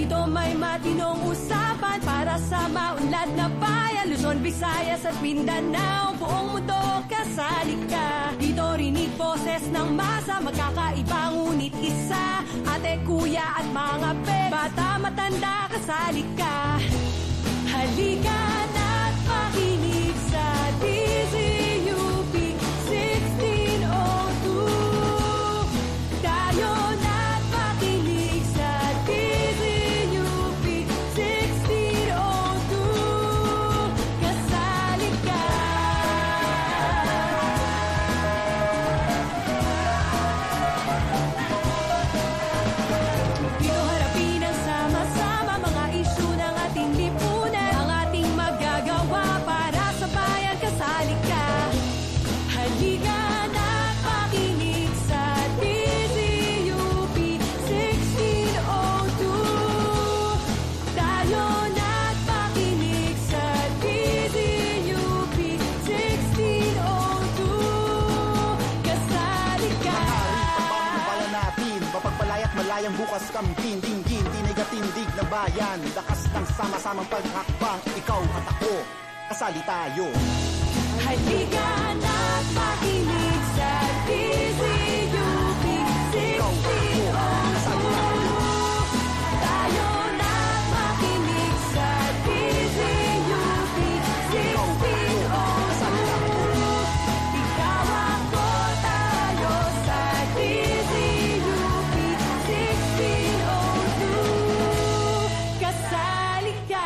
Dito may matinong usapan para sa maunlad na bayan, Luzon, Visayas at Mindanao. Buong mundo kasali ka. Dito rinig boses ng masa, magkakaiba ngunit isa. Ate, kuya at mga pe, bata, matanda, kasali ka. Halika na't makinig sa DZUP 1602. Tayo na't makinig sa DZUP 1602. Kasali ka. Dito harapin ang sama-sama mga isyu ng ating lipunan. Ang ating magagawa para sa bayan, kasali ka. Halika na't makinig sa DZUP 1602. Tayo na't makinig sa DZUP 1602. Kasali ka. Pala natin, mapagpalaya't malayang bukas kamtin, tinggin, tinigatindig na bayan, lakas ng sama-samang paghakbang, ikaw at ako, kasali tayo. Halika na't makinig sa DZUP 1602. Tayo na't makinig sa DZUP 1602. Ikaw ako, tayo sa DZUP 1602. Kasali ka.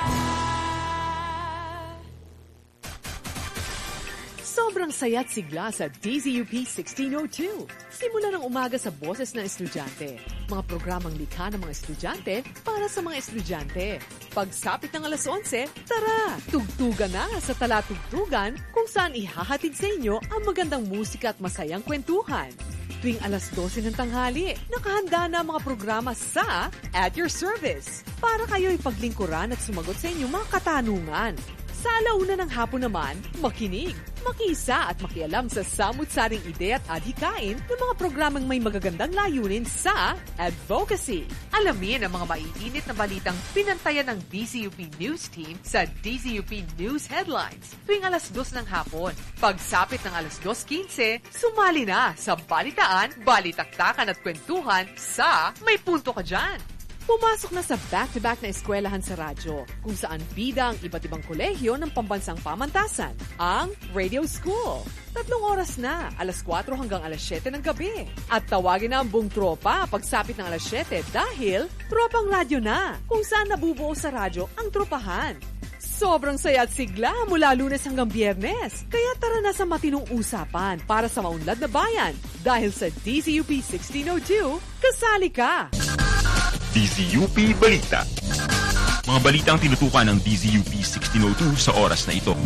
Sobrang saya't sigla sa DZUP 1602. Simula ng umaga sa boses ng estudyante. Mga programang likha ng mga estudyante para sa mga estudyante. Pagsapit ng alas 11, tara! Tugtugan na sa Talatugtugan kung saan ihahatid sa inyo ang magandang musika at masayang kwentuhan. Tuwing alas 12 ng tanghali, nakahanda na ang mga programa sa At Your Service para kayo'y paglingkuran at sumagot sa inyong mga katanungan. Sa alauna ng hapon naman, makinig, makisa at makialam sa samut-saring ide at adhikain ng mga programang may magagandang layunin sa advocacy. Alamin ang mga maiinit na balitang pinantayan ng DZUP News Team sa DZUP News Headlines tuwing alas 2 ng hapon. Pagsapit ng alas 2:15, sumali na sa balitaan, balitaktakan at kwentuhan sa May Punto Ka Dyan. Pumasok na sa back-to-back na eskwelahan sa radyo, kung saan bida ang iba't ibang kolehiyo ng pambansang pamantasan, ang Radio School. 3 oras na, alas 4 hanggang alas 7 ng gabi. At tawagin na ang buong tropa pagsapit ng alas 7 dahil tropang radyo na, kung saan nabubuo sa radyo ang tropahan. Sobrang saya at sigla mula Lunes hanggang Biyernes. Kaya tara na sa matinong usapan para sa maunlad na bayan. Dahil sa DZUP 1602, kasali ka! DZUP Balita. Mga balitang tinutukan ng DZUP 1602 sa oras na ito.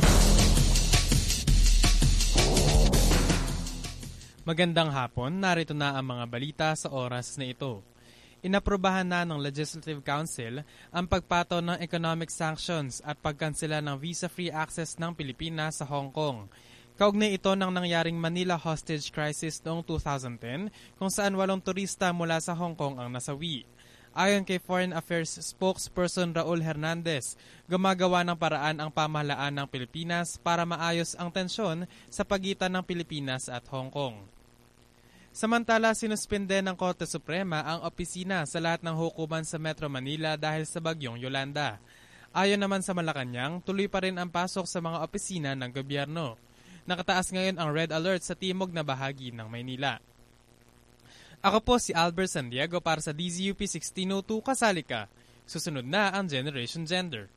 Magandang hapon, narito na ang mga balita sa oras na ito. Inaprobahan na ng Legislative Council ang pagpataw ng economic sanctions at pagkansela ng visa-free access ng Pilipinas sa Hong Kong. Kaugnay ito ng nangyaring Manila hostage crisis noong 2010 kung saan 8 turista mula sa Hong Kong ang nasawi. Ayon kay Foreign Affairs spokesperson Raul Hernandez, gumagawa ng paraan ang pamahalaan ng Pilipinas para maayos ang tensyon sa pagitan ng Pilipinas at Hong Kong. Samantala, sinuspende ng Korte Suprema ang opisina sa lahat ng hukuman sa Metro Manila dahil sa bagyong Yolanda. Ayon naman sa Malacanang, tuloy pa rin ang pasok sa mga opisina ng gobyerno. Nakataas ngayon ang red alert sa timog na bahagi ng Maynila. Ako po si Albert San Diego para sa DZUP 1602, kasali ka. Susunod na ang Generation Gender.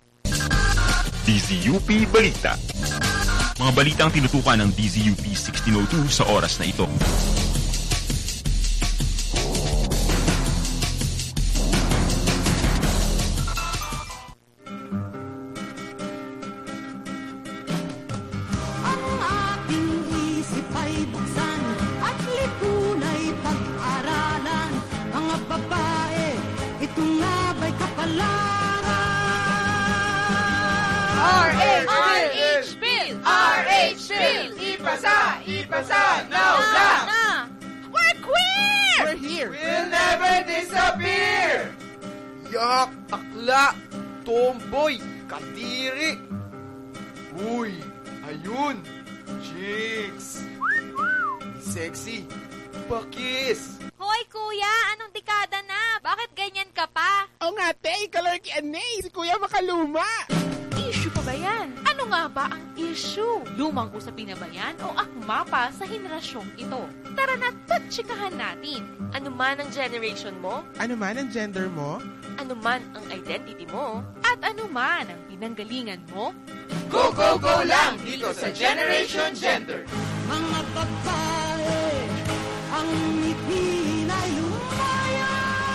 DZUP Balita. Mga balitang tinutukan ng DZUP 1602 sa oras na ito. Ipasa! Now! We're queer! We're here! We'll never disappear! Yuck! bakla, tomboy, kadiri. Uy, ayun, chicks. Sexy, pakis. Hoy, kuya! Anong dekada na? Bakit ganyan ka pa? O nga, te, ikaw si Kuya Makaluma. Issue pa ba yan? Ano nga ba ang issue? Lumang usapin na ba yan o akma pa sa henerasyong ito? Tara na, tatsikahan natin. Ano man ang generation mo, Ano man ang gender mo? ano man ang identity mo, At ano man ang pinanggalingan mo, Go, go, go lang dito sa Generation Gender. Mga babae, ang ngiti na lumaya.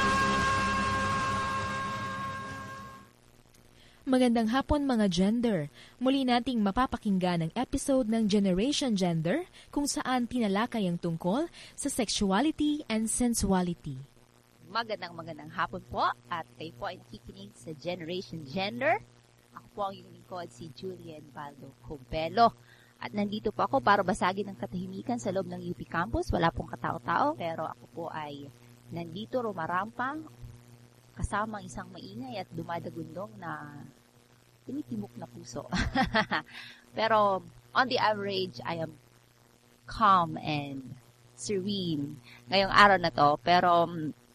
Magandang hapon mga gender. Muli nating mapapakinggan ang episode ng Generation Gender kung saan tinalakay ang tungkol sa sexuality and sensuality. Magandang hapon po at kayo po ay nakikinig sa Generation Gender. Ako po ang iyong lingkod si Julian Baldo Cobelo. At nandito po ako para basagin ang katahimikan sa loob ng UP Campus. Wala pong katao-tao pero ako po ay nandito rumarampang kasama ang isang maingay at dumadagundong na tinitibok na puso. Pero on the average, I am calm and serene ngayong araw na to. Pero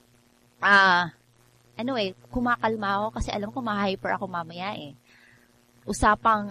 anyway, kumakalma ako kasi alam ko ma-hyper ako mamaya eh. Usapang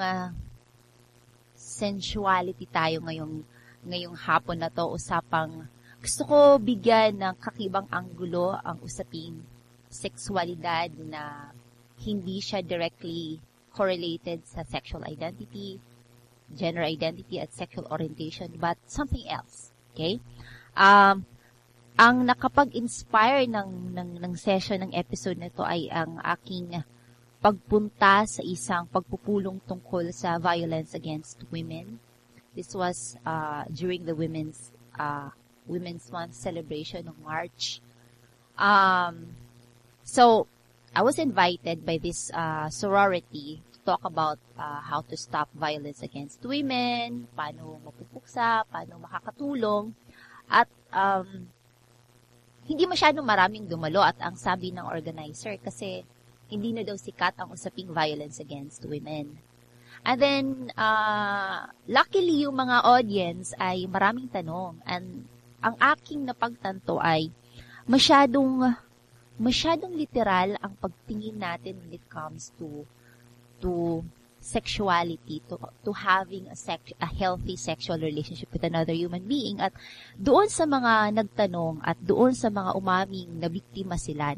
sensuality tayo ngayong hapon na to. Usapang gusto ko bigyan ng kakibang anggulo ang usaping sexualidad na hindi siya directly correlated sa sexual identity, gender identity, at sexual orientation, but something else. Okay? Ang nakapag-inspire ng session ng episode na to ay ang aking pagpunta sa isang pagpupulong tungkol sa violence against women. This was during the Women's Month celebration of March. So, I was invited by this sorority to talk about how to stop violence against women, paano mapupuksa, paano makakatulong, at hindi masyadong maraming dumalo at ang sabi ng organizer kasi hindi na daw sikat ang usaping violence against women. And then, luckily yung mga audience ay maraming tanong and ang aking napagtanto ay masyadong literal ang pagtingin natin when it comes to sexuality, to having a healthy sexual relationship with another human being. At doon sa mga nagtanong at doon sa mga umaming na biktima sila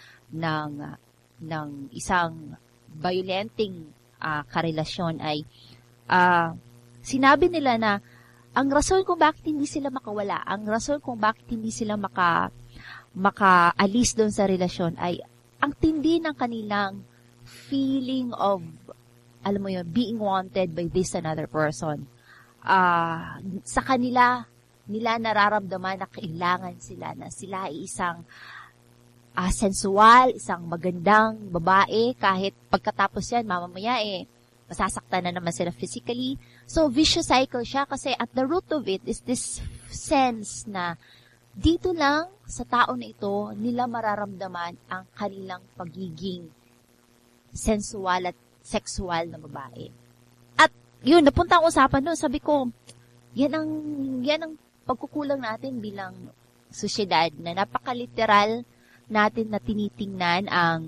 ng isang violenting karelasyon ay sinabi nila na ang rason kung bakit hindi sila makawala, ang rason kung bakit hindi sila makaalis doon sa relasyon ay ang tindi ng kanilang feeling of, alam mo yun, being wanted by this another person. Sa nila nararamdaman na kailangan sila, na sila ay isang sensual, isang magandang babae, kahit pagkatapos yan, mamamaya masasaktan na naman sila physically. So, vicious cycle siya kasi at the root of it is this sense na dito lang sa tao na ito, nila mararamdaman ang kanilang pagiging sensual at sexual na babae. At yun, napunta ang usapan doon. Sabi ko, yan ang pagkukulang natin bilang sosyedad na napakaliteral natin na tinitingnan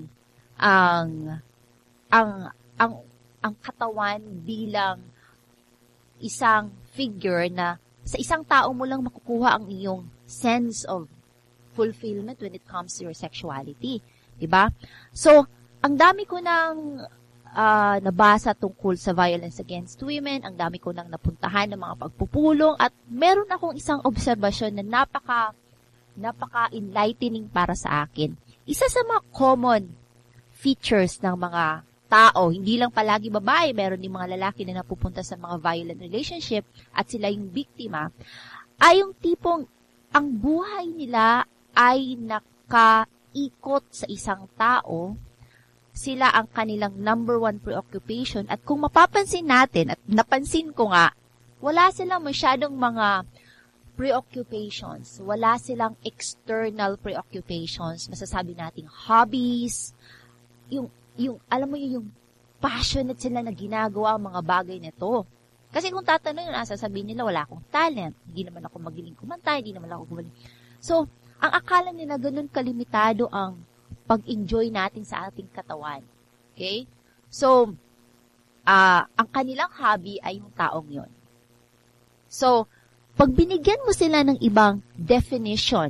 ang katawan bilang isang figure na sa isang tao mo lang makukuha ang iyong sense of fulfillment when it comes to your sexuality. Diba? So, ang dami ko nang nabasa tungkol sa violence against women, ang dami ko nang napuntahan ng mga pagpupulong, at meron akong isang obserbasyon na napaka-enlightening para sa akin. Isa sa mga common features ng mga tao, hindi lang palagi babae, meron din mga lalaki na napupunta sa mga violent relationship at sila yung biktima, ay yung tipong ang buhay nila ay nakaikot sa isang tao, sila ang kanilang number one preoccupation, at kung mapapansin natin, at napansin ko nga, wala silang masyadong mga preoccupations, wala silang external preoccupations, masasabi nating hobbies, yung alam mo yung passionate sila na ginagawa ang mga bagay nito. Kasi kung tatanungin, sasabihin nila, wala akong talent, hindi naman ako magaling kumanta, hindi naman ako gumaling. So, ang akala nila ganun kalimitado ang pag-enjoy natin sa ating katawan. Okay? So, ang kanilang hobby ay yung taong yon. So, pag binigyan mo sila ng ibang definition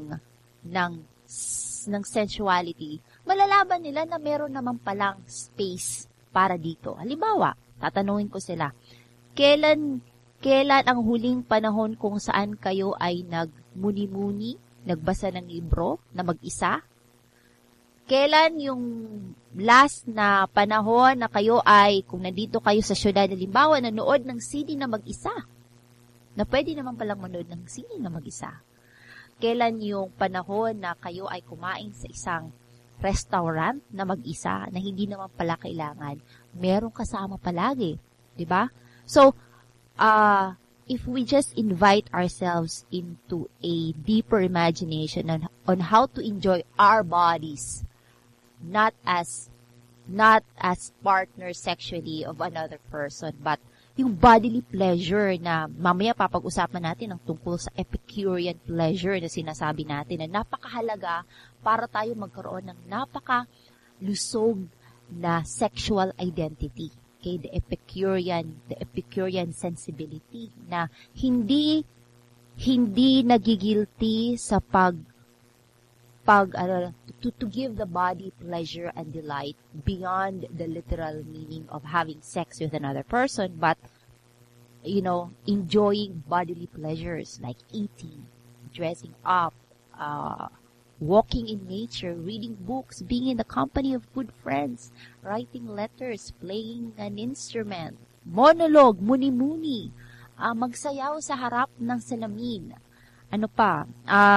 ng sensuality, malalaman nila na meron naman palang space para dito. Halimbawa, tatanungin ko sila, kailan ang huling panahon kung saan kayo ay nagmuni-muni, nagbasa ng libro na mag-isa? Kailan yung last na panahon na kayo ay, kung nandito kayo sa syudad, halimbawa, nanood ng CD na mag-isa? Na pwede naman palang manood ng CD na mag-isa. Kailan yung panahon na kayo ay kumain sa isang restaurant na mag-isa, na hindi naman pala kailangan merong kasama palagi? Diba? So, if we just invite ourselves into a deeper imagination on how to enjoy our bodies, not as partners sexually of another person, but yung bodily pleasure na mamaya papag-usapan natin ang tungkol sa Epicurean pleasure na sinasabi natin na napakahalaga para tayo magkaroon ng napaka-lusog na sexual identity. Okay, the Epicurean sensibility na hindi nagigilty sa to give the body pleasure and delight beyond the literal meaning of having sex with another person, but enjoying bodily pleasures like eating, dressing up, walking in nature, reading books, being in the company of good friends, writing letters, playing an instrument, monologue, muni-muni, magsayaw sa harap ng salamin. Ano pa?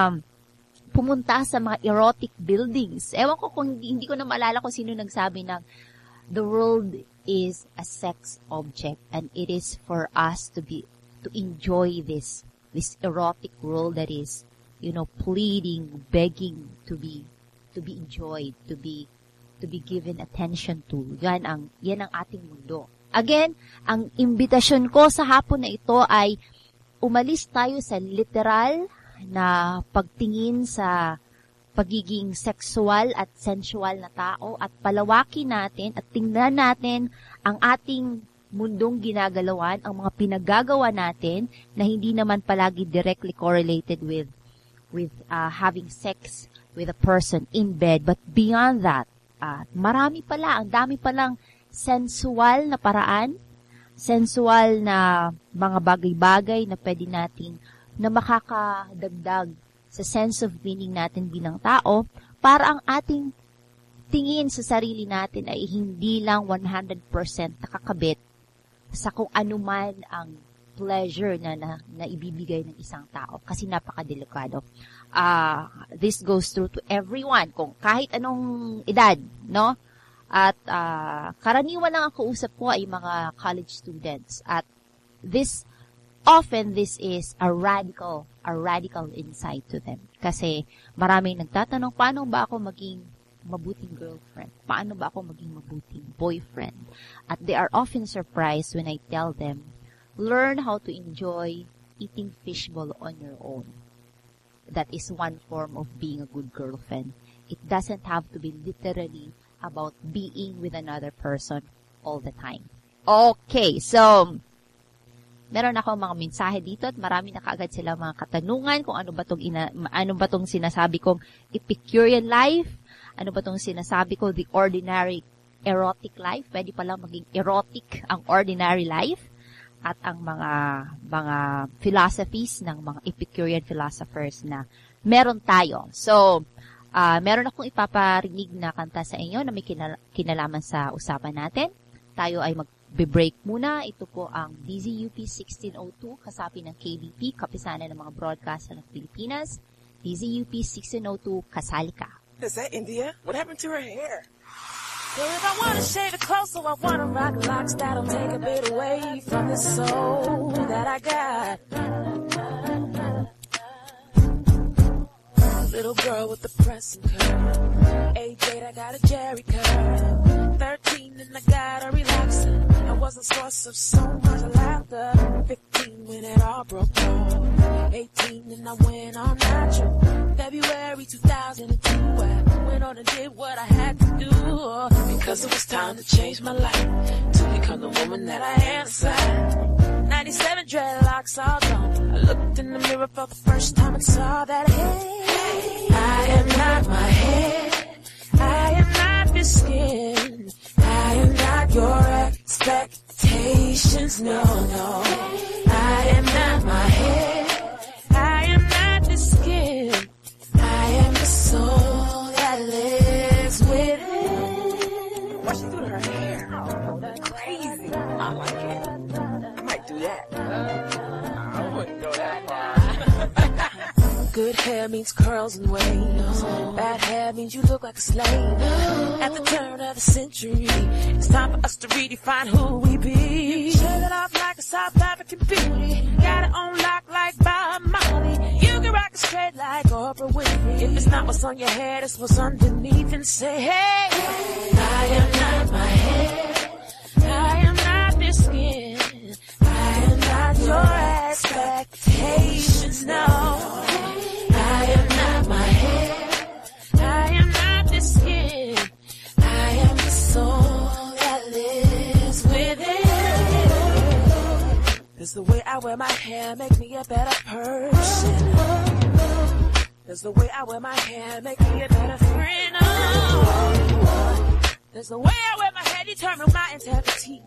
Pumunta sa mga erotic buildings. Ewan ko kung hindi ko na maalala kung sino nagsabi ng the world is a sex object and it is for us to enjoy this erotic world that is pleading, begging to be enjoyed, to be given attention to. Yan ang ating mundo. Again, ang imbitasyon ko sa hapon na ito ay umalis tayo sa literal na pagtingin sa pagiging sexual at sensual na tao at palawakin natin at tingnan natin ang ating mundong ginagalawan, ang mga pinagagawa natin na hindi naman palagi directly correlated with having sex with a person in bed. But beyond that, ang dami palang sensual na paraan, sensual na mga bagay-bagay na pwede natin na makakadagdag sa sense of meaning natin bilang tao para ang ating tingin sa sarili natin ay hindi lang 100% nakakabit sa kung ano man ang pleasure na ibibigay ng isang tao kasi napakadelikado. This goes through to everyone, kung kahit anong edad, no? At karaniwan lang ang kausap ko ay mga college students. At this is a radical insight to them. Kasi maraming nagtatanong, paano ba ako maging mabuting girlfriend? Paano ba ako maging mabuting boyfriend? At they are often surprised when I tell them, learn how to enjoy eating fishbowl on your own. That is one form of being a good girlfriend. It doesn't have to be literally about being with another person all the time. Okay, so meron ako mga mensahe dito at marami na kaagad sila mga katanungan kung ano ba tong sinasabi kong Epicurean life, ano ba tong sinasabi ko the ordinary erotic life, pwede pala maging erotic ang ordinary life, at ang mga philosophies ng mga Epicurean philosophers na meron tayo. So, meron akong ipaparinig na kanta sa inyo na may kinalaman sa usapan natin. Tayo ay mag-break muna. Ito po ang DZUP 1602, kasapi ng KBP, Kapisanan ng mga Broadcaster ng Pilipinas. DZUP 1602, kasali ka. Is that India? What happened to her hair? Well, if I wanna shave it close, so I wanna rock locks that'll take a bit away from the soul that I got. little girl with the pressing curve. 8, I got a Jerry curve. 13 and I got a relaxer. I was a source of so much laughter. 15 when it all broke off. 18 and I went on natural. February 2002 I went on and did what I had to do. Because it was time to change my life, to become the woman that I am inside. 97 dreadlocks all gone. I looked in the mirror for the first time and saw that, hey, I am not my head, I am not this skin, I am not your expectations, no, no. I am not my head, I am not this skin, I am the soul that lives within. Why she doing her hair? That's crazy. I like it. I might do that. I wouldn't go that far. Good hair means curls and waves. Bad hair means you look like a slave. At the turn of the century, it's time for us to redefine who we be. Shave it off like a South African beauty. Got it on lock like Bob Marley. You can rock it straight like Oprah Winfrey. If it's not what's on your head, it's what's underneath. And say, hey, I am not my head, I am not this skin, I am not your expectations, no. I am not my head, I am not this skin, I am the soul that lives within. Does the way I wear my hair make me a better person? Does the way I wear my hair make me a better friend? Oh. Does the way I wear my hair determine my integrity?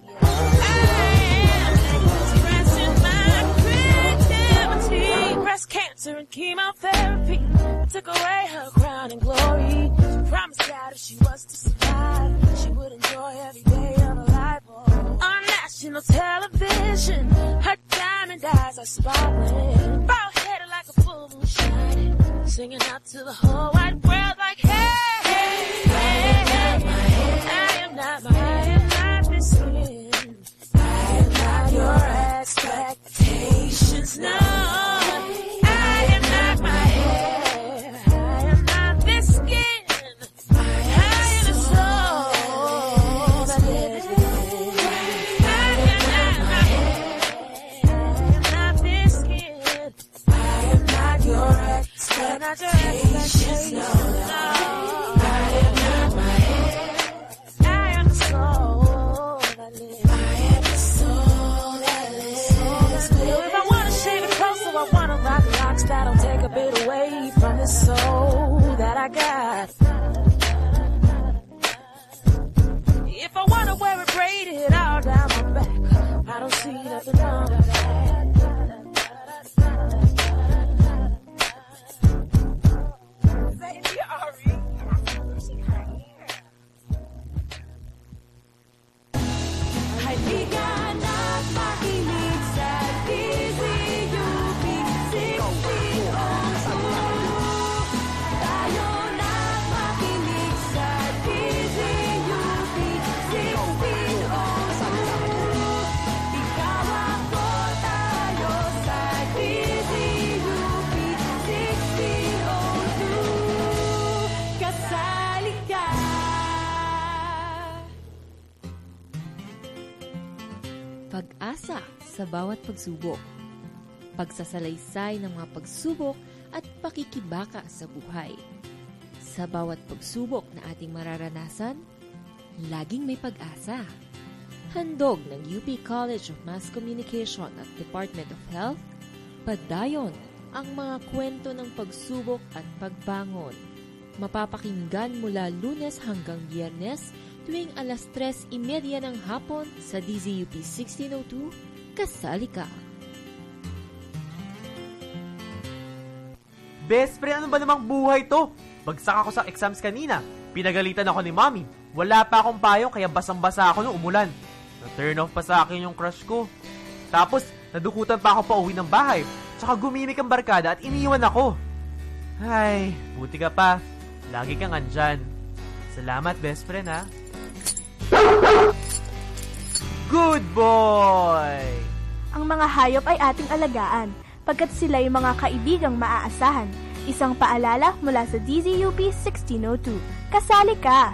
I am expressing my creativity. Breast cancer and chemotherapy took away her crown and glory. She promised God if she was to survive, she would enjoy every day of her life. Oh. On national television, her diamond eyes are sparkling, bald headed like a full moon shining, singing out to the whole wide world like, hey, hey, hey, hey. I am not my head, I am not this skin, I am not your expectations, no. I am not my head, I am not this skin, I am the soul that lives within. I am not my head, I am not this skin, I am not your expectations, no. I am not my head, I am the soul that lives. I am the soul that lives. If I wanna shave it close, so I wanna rock locks that'll take a bit away from the soul that I got. If I wanna wear it braided all down my back, I don't see nothing wrong with that. Kaibigan at makinig sa DZUP 1602. Tayo na makinig sa DZUP 1602. Ikaw ako, tayo sa DZUP 1602. Kasali ka. Pag-asa sa bawat pagsubok. Pagsasalaysay ng mga pagsubok at pakikibaka sa buhay. Sa bawat pagsubok na ating mararanasan, laging may pag-asa. Handog ng UP College of Mass Communication at Department of Health, padayon ang mga kwento ng pagsubok at pagbangon. Mapapakinggan mula Lunes hanggang Biyernes tuwing alas 3:30 ng hapon sa DZUP 1602, kasali ka. Best friend, ano ba namang buhay to? Bagsak ako sa exams kanina. Pinagalitan ako ni Mommy. Wala pa akong payong kaya basang-basa ako nung umulan. Na-turn off pa sa akin yung crush ko. Tapos, nadukutan pa ako pa uwi ng bahay. Tsaka gumimik ang barkada at iniwan ako. Ay, buti ka pa. Lagi kang andyan. Salamat, best friend, ha? Good boy! Ang mga hayop ay ating alagaan, pagkat sila'y mga kaibigang maaasahan. Isang paalala mula sa DZUP 1602. Kasali ka!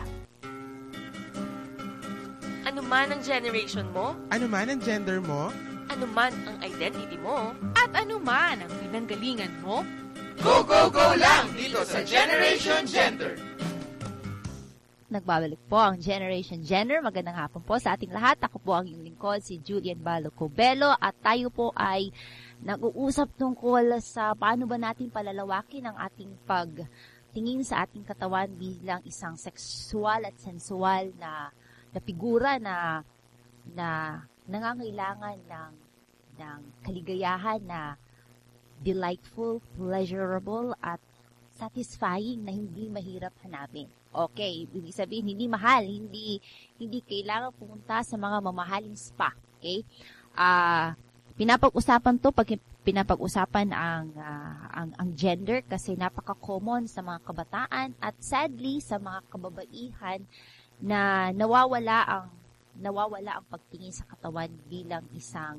Ano man ang generation mo, Ano man ang gender mo, ano man ang identity mo, At ano man ang pinanggalingan mo, Go, go, go lang dito sa Generation Gender! Nagbabalik po ang Generation Gender. Magandang hapon po sa ating lahat. Ako po ang iyong lingkod, si Julian Balo Cobelo, at tayo po ay nag-uusap tungkol sa paano ba natin palalawakin ang ating pagtingin sa ating katawan bilang isang sexual at sensual na figura na nangangailangan ng kaligayahan na delightful, pleasurable, at satisfying na hindi mahirap hanapin. Okay, ibig sabihin, hindi mahal, hindi kailangan pumunta sa mga mamahaling spa. Okay? Pinapag-usapan to pag pinapag-usapan ang gender kasi napaka-common sa mga kabataan at sadly sa mga kababaihan na nawawala ang pagtingin sa katawan bilang isang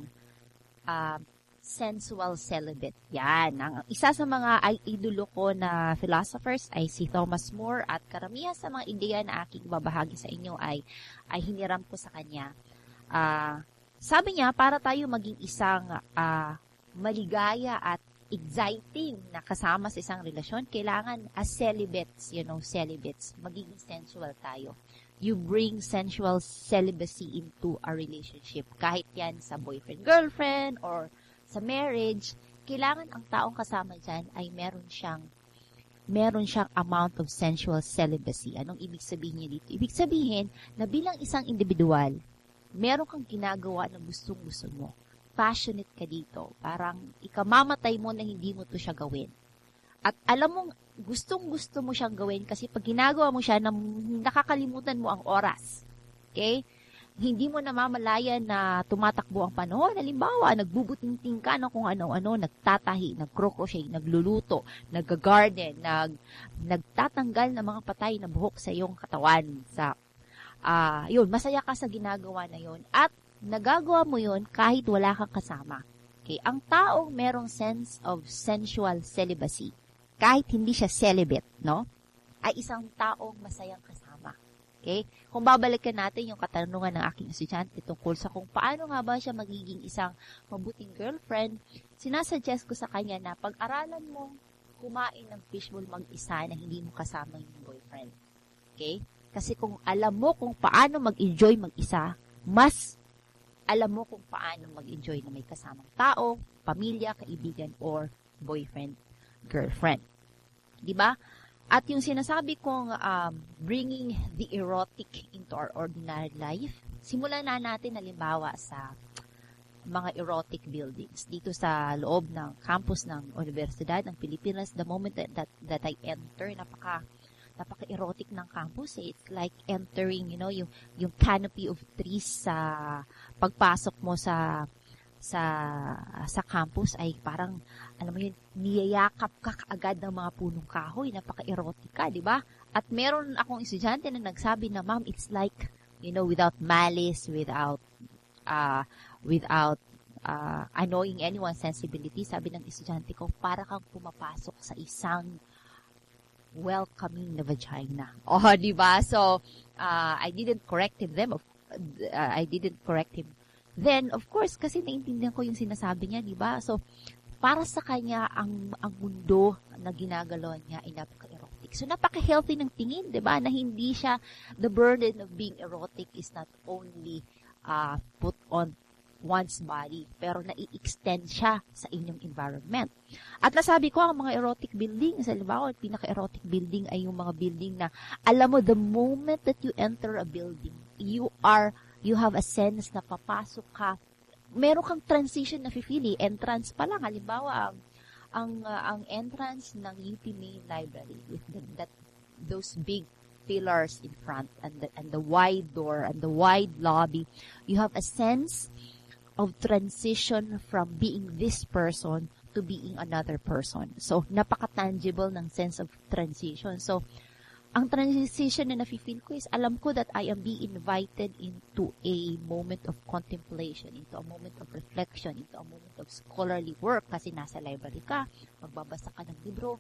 sensual celibate. Yan. Ang isa sa mga idolo ko na philosophers ay si Thomas More at karamihan sa mga ideya na aking babahagi sa inyo ay hiniram ko sa kanya. Sabi niya, para tayo maging isang maligaya at exciting na kasama sa isang relasyon, kailangan as celibates, magiging sensual tayo. You bring sensual celibacy into a relationship. Kahit yan sa boyfriend-girlfriend or sa marriage, kailangan ang taong kasama dyan ay meron siyang amount of sensual celibacy. Anong ibig sabihin niya dito? Ibig sabihin na bilang isang individual, meron kang ginagawa na gustong-gusto mo. Passionate ka dito. Parang ikamamatay mo na hindi mo to siya gawin. At alam mong gustong-gusto mo siyang gawin kasi pag ginagawa mo siya, nakakalimutan mo ang oras. Okay? Hindi mo namamalayan na tumatakbo ang panahon. Halimbawa, nagbubuting-ting ka ng kung ano-ano, nagtatahi, nagcrochet, nagluluto, nag-garden, nagtatanggal ng mga patay na buhok sa iyong katawan. Yun, masaya ka sa ginagawa na yun. At nagagawa mo yun kahit wala kang kasama. Okay? Ang taong merong sense of sensual celibacy, kahit hindi siya celibate, no? Ay isang taong masayang kasama. Okay? Kung babalikan natin yung katanungan ng aking estudyante tungkol sa kung paano nga ba siya magiging isang mabuting girlfriend, sinasuggest ko sa kanya na pag-aralan mo kumain ng fishbowl mag-isa na hindi mo kasama yung boyfriend. Okay? Kasi kung alam mo kung paano mag-enjoy mag-isa, mas alam mo kung paano mag-enjoy na may kasamang tao, pamilya, kaibigan, or boyfriend, girlfriend. Diba? At yung sinasabi kong bringing the erotic into our ordinary life, simulan na natin halimbawa sa mga erotic buildings. Dito sa loob ng campus ng Universidad ng Pilipinas, the moment that I enter, napaka-erotic ng campus. It's like entering, yung canopy of trees sa pagpasok mo sa campus ay parang, alam mo yun, niyayakap ka kaagad ng mga punong kahoy, napaka-erotika, di ba? At meron akong estudyante na nagsabi na, ma'am, it's like, without malice, without annoying anyone's sensibility, sabi ng estudyante ko, para kang pumapasok sa isang welcoming na vagina. Di ba? So, I didn't correct him then, of course, kasi naintindihan ko yung sinasabi niya, di ba? So, para sa kanya, ang mundo na ginagalaw niya ay napaka-erotic. So, napaka-healthy ng tingin, di ba? Na hindi siya, the burden of being erotic is not only put on one's body, pero nai-extend siya sa inyong environment. At nasabi ko, ang mga erotic building, sa halimbawa, pinaka-erotic building ay yung mga building na, alam mo, the moment that you enter a building, you have a sense na papasok ka, meron kang transition na feel, entrance pa lang. Halimbawa, ang entrance ng UP Main Library with those big pillars in front and the wide door and the wide lobby, you have a sense of transition from being this person to being another person. So, napaka-tangible ng sense of transition. So, ang transition na nafe-feel ko is, alam ko that I am being invited into a moment of contemplation, into a moment of reflection, into a moment of scholarly work, kasi nasa library ka, magbabasa ka ng libro,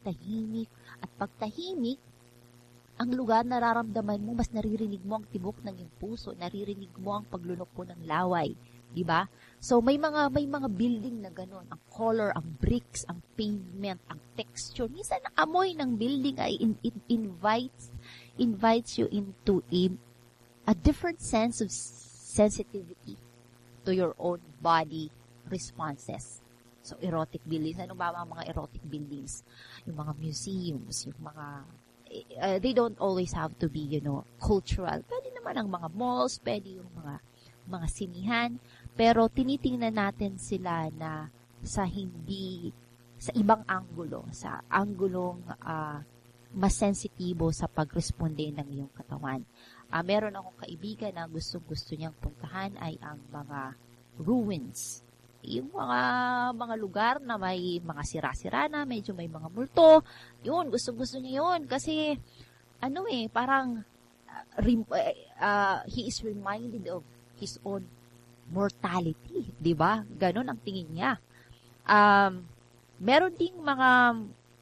tahimik. At pag tahimik, ang lugar nararamdaman mo, mas naririnig mo ang tibok ng iyong puso, naririnig mo ang paglunok po ng laway, di ba? So may mga building na gano'n, ang color, ang bricks, ang pavement, ang texture. Minsan ang amoy ng building ay it invites you into a different sense of sensitivity to your own body responses. So erotic buildings, ano ba ang mga erotic buildings? Yung mga museums, yung mga they don't always have to be, cultural. Pwede naman ang mga malls, pwede yung mga sinihan, pero tinitingnan natin sila na sa ibang anggulo, sa anggulong mas sensitibo sa pagresponde ng iyong katawan. Meron akong kaibigan na gusto niyang puntahan ay ang mga ruins. Yung mga lugar na may mga sira-sira na, medyo may mga multo, yun, gusto niya yun. Kasi, parang, he is reminded of his own mortality, di ba? Ganon ang tingin niya. Meron ding mga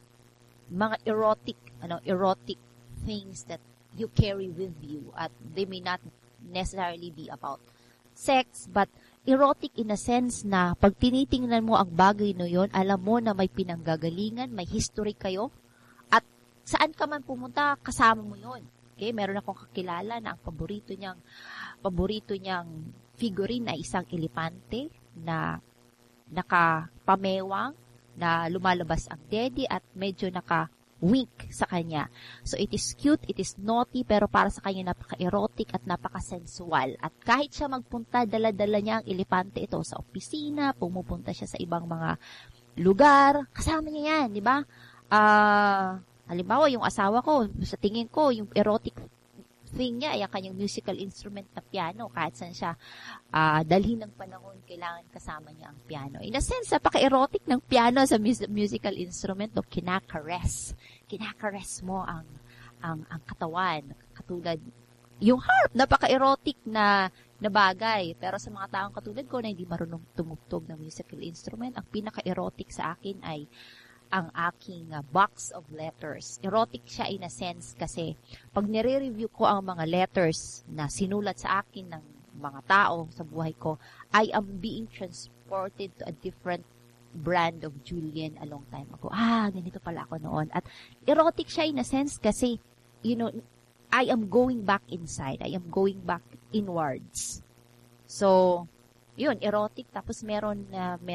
erotic things that you carry with you, at they may not necessarily be about sex, but erotic in a sense na pag tinitingnan mo ang bagay na yon, alam mo na may pinanggagalingan, may history kayo, at saan ka man pumunta, kasama mo yon. Okay, meron akong kakilala na ang paborito niyang figurine ay isang elepante na nakapamewang, na lumalabas ang dede at medyo naka-wink sa kanya. So, it is cute, it is naughty, pero para sa kanya napaka-erotic at napaka-sensual. At kahit siya magpunta, dala-dala niya ang elepante ito sa opisina, pumupunta siya sa ibang mga lugar, kasama niya yan, di ba? Halimbawa, yung asawa ko, sa tingin ko, yung erotic thing niya ay ang kanyang musical instrument na piano. Kahit saan siya dalhin ng panahon, kailangan kasama niya ang piano. In a sense, napaka-erotic ng piano sa musical instrument, no? Kinakares mo ang katawan. Katulad, yung harp, napaka-erotic na bagay. Pero sa mga taong katulad ko na hindi marunong tumugtog ng musical instrument, ang pinaka-erotic sa akin ay ang aking box of letters. Erotic siya in a sense kasi pag nire-review ko ang mga letters na sinulat sa akin ng mga tao sa buhay ko, I am being transported to a different brand of Julian a long time ago. Ganito pala ako noon. At erotic siya in a sense kasi, I am going back inside. I am going back inwards. So, yun, erotic. Tapos meron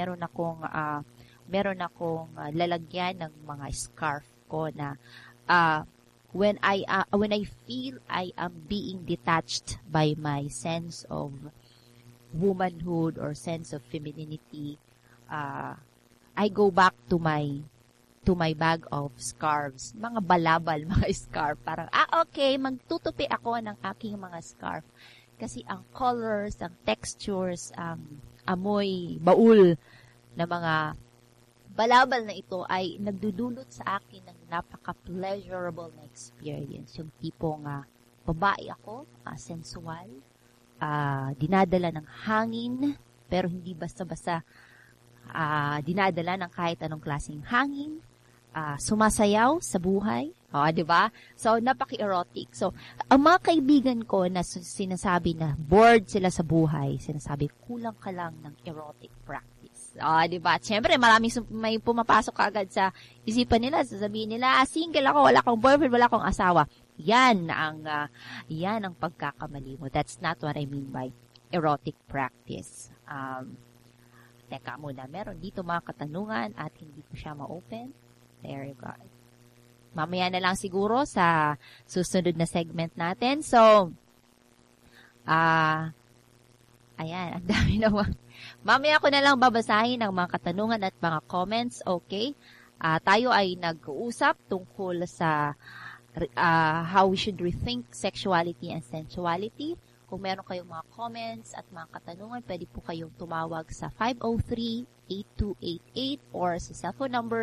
akong lalagyan ng mga scarf ko na when I feel I am being detached by my sense of womanhood or sense of femininity, I go back to my bag of scarves, mga balabal, mga scarf. Parang, okay, magtutupi ako ng aking mga scarf. Kasi ang colors, ang textures, ang amoy, baul na mga balabal na ito ay nagdudulot sa akin ng napaka-pleasurable na experience. Yung tipong babae ako, sensual, dinadala ng hangin, pero hindi basta-basta dinadala ng kahit anong klaseng hangin, sumasayaw sa buhay. Diba? So, napaki-erotic. So, ang mga kaibigan ko na sinasabi na bored sila sa buhay, sinasabi, kulang ka lang ng erotic practice. Diba? At syempre, may pumapasok agad sa isipan nila, sasabihin nila, single ako, wala akong boyfriend, wala akong asawa. Yan ang pagkakamali mo. That's not what I mean by erotic practice. Teka muna, meron dito mga katanungan at hindi ko siya ma-open. There you go. Mamaya na lang siguro sa susunod na segment natin. So, ayan, ang dami naman. Mamaya ko na lang babasahin ang mga katanungan at mga comments, okay? Tayo ay nag-uusap tungkol sa how we should rethink sexuality and sensuality. Kung meron kayong mga comments at mga katanungan, pwede po kayong tumawag sa 503-8288 or sa cellphone number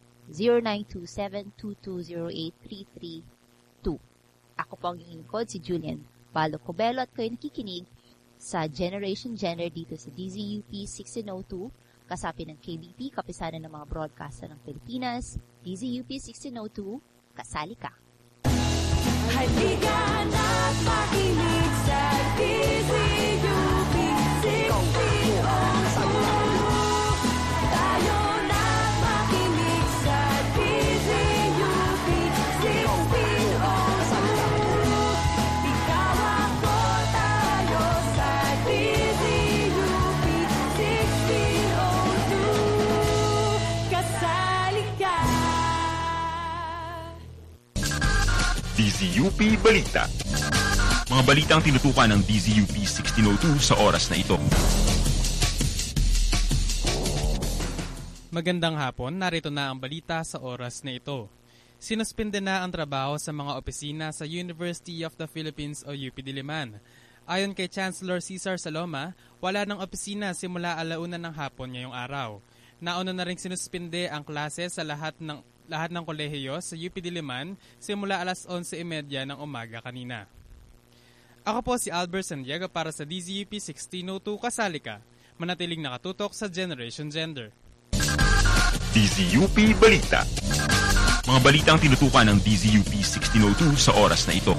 0927-2208-332. Ako po ang inyong code, si Julian Balo Cobelo, at kayo nakikinig sa Generation Gender dito sa DZUP 1602, kasapi ng KBP, kapisanan ng mga broadcaster ng Pilipinas, DZUP 1602, kasali ka. Halika na't makinig sa DZUP 1602. Tayo na't makinig sa DZUP 1602. Ikaw ako tayo sa DZUP 1602. Kasali ka. DZUP Balita. Mga balitang tinutukan ng DZUP 1602 sa oras na ito. Magandang hapon, narito na ang balita sa oras na ito. Sinuspinde na ang trabaho sa mga opisina sa University of the Philippines o UP Diliman. Ayon kay Chancellor Cesar Saloma, wala ng opisina simula 1:00 ng hapon ngayong araw. Nauna na rin sinuspinde ang klase sa lahat ng kolehiyo sa UP Diliman simula 11:30 ng umaga kanina. Ako po si Albert Sandiego para sa DZUP 1602 Kasali Ka. Manatiling nakatutok sa Generation Gender. DZUP Balita. Mga balitang tinutukan ng DZUP 1602 sa oras na ito.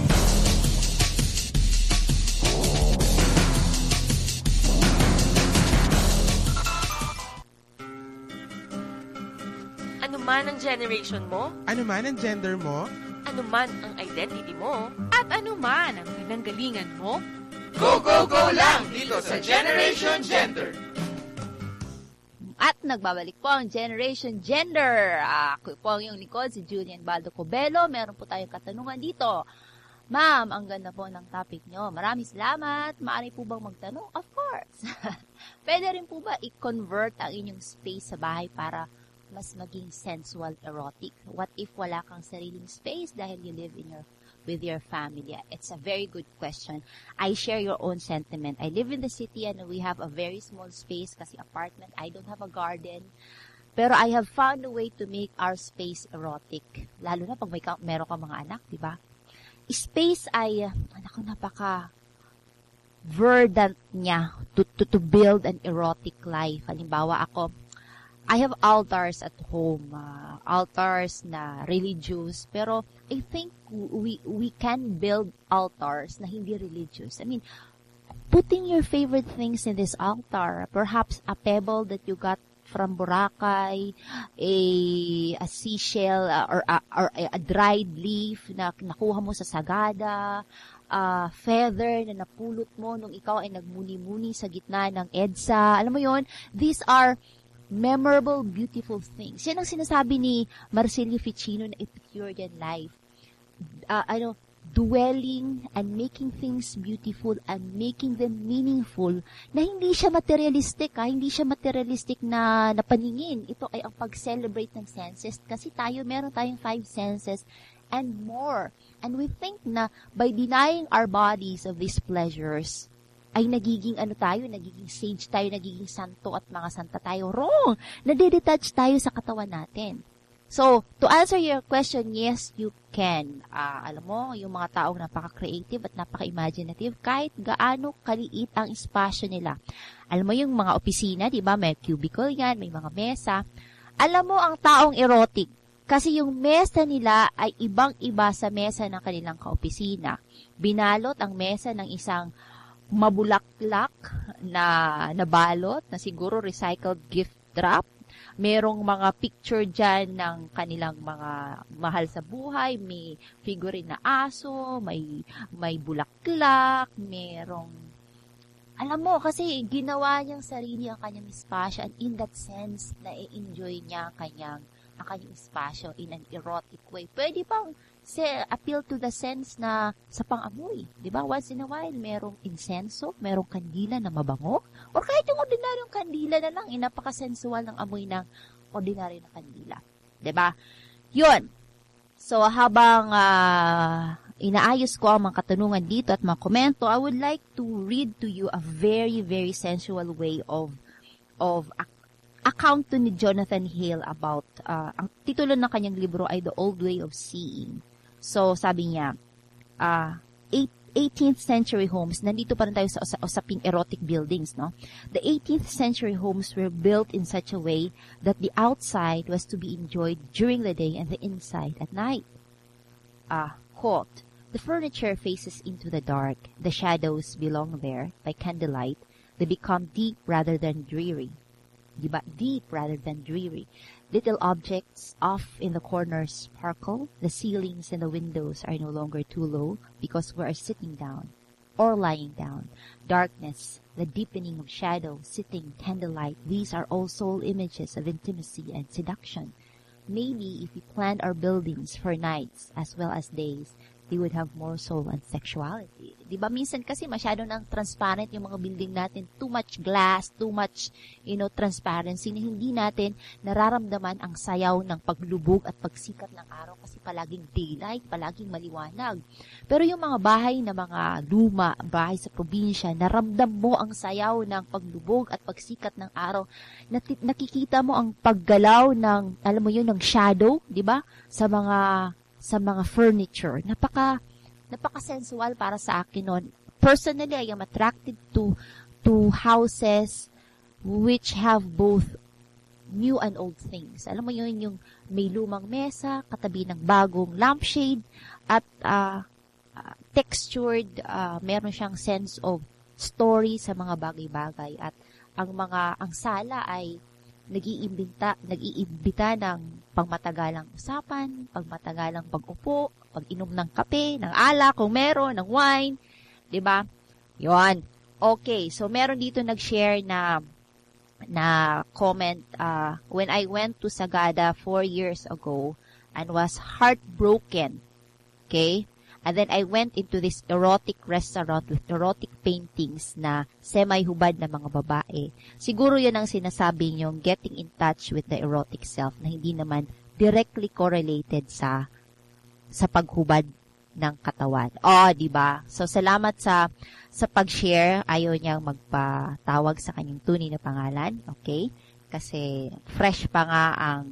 Ano man ang generation mo, Ano man ang gender mo, ano man ang identity mo, At ano man ang pinanggalingan mo, Go, go, go lang dito sa Generation Gender. At nagbabalik po ang Generation Gender. Ako po ang iyong likod, si Julian Baldo Cobelo. Meron po tayong katanungan dito. Ma'am, ang ganda po ng topic nyo. Maraming salamat. Maaari po bang magtanong? Of course. Pwede rin po ba i-convert ang inyong space sa bahay para mas maging sensual, erotic? What if wala kang sariling space dahil you live with your family? It's a very good question. I share your own sentiment. I live in the city and we have a very small space kasi apartment. I don't have a garden. Pero I have found a way to make our space erotic. Lalo na pag meron ka mga anak, di ba? Space ay, napaka verdant niya to build an erotic life. Halimbawa ako, I have altars at home, altars na religious, pero I think we can build altars na hindi religious. I mean, putting your favorite things in this altar, perhaps a pebble that you got from Boracay, a seashell, or a dried leaf na nakuha mo sa Sagada, feather na napulot mo nung ikaw ay nagmuni-muni sa gitna ng EDSA. Alam mo yon, these are memorable, beautiful things. Yan ang sinasabi ni Marcelio Ficino na Epicurean life. Dwelling and making things beautiful and making them meaningful na hindi siya materialistic, hindi siya materialistic na paningin. Ito ay ang pag-celebrate ng senses kasi meron tayong 5 senses and more. And we think na by denying our bodies of these pleasures, ay nagiging nagiging sage tayo, nagiging santo at mga santa tayo. Wrong! Nadedetach tayo sa katawan natin. So, to answer your question, yes, you can. Alam mo, yung mga taong napaka-creative at napaka-imaginative, kahit gaano kaliit ang espasyo nila. Alam mo yung mga opisina, di ba? May cubicle yan, may mga mesa. Alam mo ang taong erotic, kasi yung mesa nila ay ibang-iba sa mesa ng kanilang kaopisina. Binalot ang mesa ng isang mabulaklak na balot na siguro recycled gift wrap. Merong mga picture dyan ng kanilang mga mahal sa buhay, may figurine na aso, may bulaklak, merong alam mo, kasi ginawa niyang sarili ang kanyang espasyo and in that sense, na-enjoy niya ang kanyang espasyo in an erotic way. Pwede bang appeal to the sense na sa pang-amoy. Diba? Once in a while, merong insenso, merong kandila na mabango, or kahit yung ordinaryong kandila na lang, napaka-sensual ng amoy ng ordinaryo na kandila. Diba? Yun. So, habang inaayos ko ang mga katanungan dito at mga komento, I would like to read to you a very, very sensual way of account to ni Jonathan Hale about, ang titulo ng kanyang libro ay The Old Way of Seeing. So, sabi niya, 8 18th century homes, nandito pa rin tayo sa usaping erotic buildings, no? The 18th century homes were built in such a way that the outside was to be enjoyed during the day and the inside at night. Quote, the furniture faces into the dark. The shadows belong there by candlelight. They become deep rather than dreary. Diba? Deep rather than dreary. Little objects off in the corners sparkle. The ceilings and the windows are no longer too low because we are sitting down or lying down. Darkness, the deepening of shadow, sitting, candlelight, these are all soul images of intimacy and seduction. Maybe if we planned our buildings for nights as well as days, they would have more soul and sexuality. Diba minsan kasi masyado nang transparent yung mga building natin, too much glass, too much, transparency na hindi natin nararamdaman ang sayaw ng paglubog at pagsikat ng araw kasi palaging daylight, palaging maliwanag. Pero yung mga bahay na mga luma, bahay sa probinsya, naramdam mo ang sayaw ng paglubog at pagsikat ng araw. Nakikita mo ang paggalaw ng, alam mo yun, ng shadow, diba? Sa mga furniture. Napaka-sensual para sa akin noon. Personally, I am attracted to houses which have both new and old things. Alam mo yun, yung may lumang mesa, katabi ng bagong lampshade, at textured, meron siyang sense of story sa mga bagay-bagay. At ang sala ay nag-iimbita ng pangmatagalang usapan, pangmatagalang pag-upo, pag-inom ng kape, ng alak, kung meron, ng wine, diba? Yun. Okay, so meron dito nag-share na comment, when I went to Sagada 4 years ago and was heartbroken, okay? And then I went into this erotic restaurant with erotic paintings na semi-hubad na mga babae. Siguro yun ang sinasabing yung getting in touch with the erotic self na hindi naman directly correlated sa paghubad ng katawan. Diba? So, salamat sa pag-share. Ayaw niyang magpatawag sa kanyang tunay na pangalan. Okay? Kasi fresh pa nga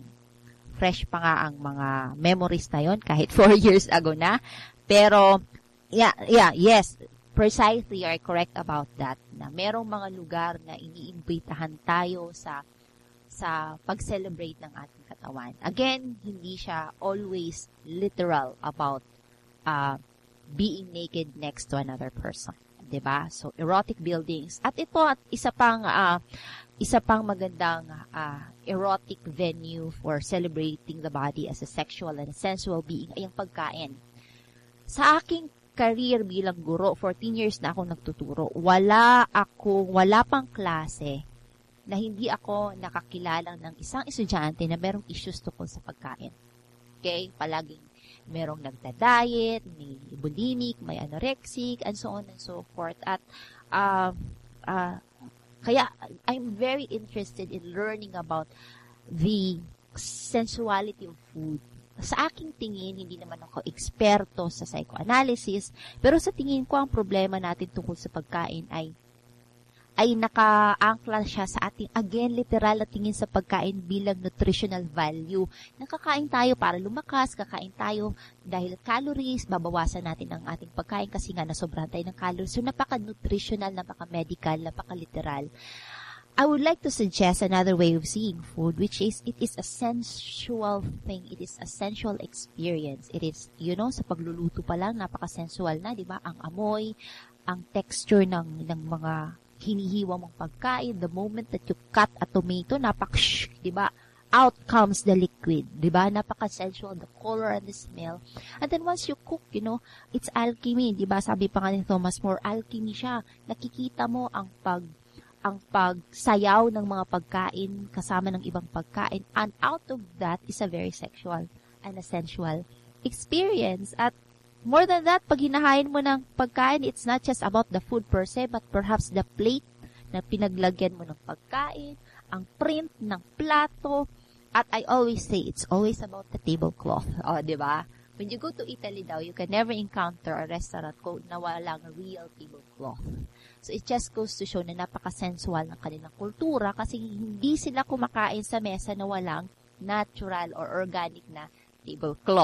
ang mga memories na yon kahit 4 years ago na. Pero, yes, precisely, you're correct about that, na merong mga lugar na iniimbitahan tayo sa pag-celebrate ng ating katawan. Again, hindi siya always literal about being naked next to another person. Diba? So, erotic buildings. At ito, isa pang magandang erotic venue for celebrating the body as a sexual and sensual being ay ang pagkain. Sa aking career bilang guro, 14 years na akong nagtuturo, wala pang klase na hindi ako nakakilala ng isang estudyante na merong issues tungkol sa pagkain. Okay? Palaging merong nagda-diet, may bulimic, may anorexic, and so on and so forth. At kaya I'm very interested in learning about the sensuality of food. Sa aking tingin, hindi naman ako eksperto sa psychoanalysis, pero sa tingin ko, ang problema natin tungkol sa pagkain ay naka-angkla siya sa ating, again, literal na tingin sa pagkain bilang nutritional value. Nakakain tayo para lumakas, kakain tayo dahil calories, babawasan natin ang ating pagkain kasi nga nasobrahan tayo ng calories. So, napaka-nutritional, napaka-medical, napaka-literal. I would like to suggest another way of seeing food, which is, it is a sensual thing. It is a sensual experience. It is, sa pagluluto pa lang, napaka-sensual na, di ba? Ang amoy, ang texture ng mga hinihiwa mong pagkain, the moment that you cut a tomato, di ba? Out comes the liquid, di ba? Napaka-sensual, the color and the smell. And then once you cook, it's alchemy, di ba? Sabi pa nga ni Thomas More, alchemy siya. Nakikita mo ang pagsayaw ng mga pagkain kasama ng ibang pagkain, and out of that is a very sexual and a sensual experience. At more than that, pag hinahain mo ng pagkain, it's not just about the food per se, but perhaps the plate na pinaglagyan mo ng pagkain, ang print ng plato, at I always say, it's always about the tablecloth. Di ba? When you go to Italy daw, you can never encounter a restaurant na walang real tablecloth. So, it just goes to show na napaka-sensual ng kanilang kultura kasi hindi sila kumakain sa mesa na walang natural or organic na tablecloth.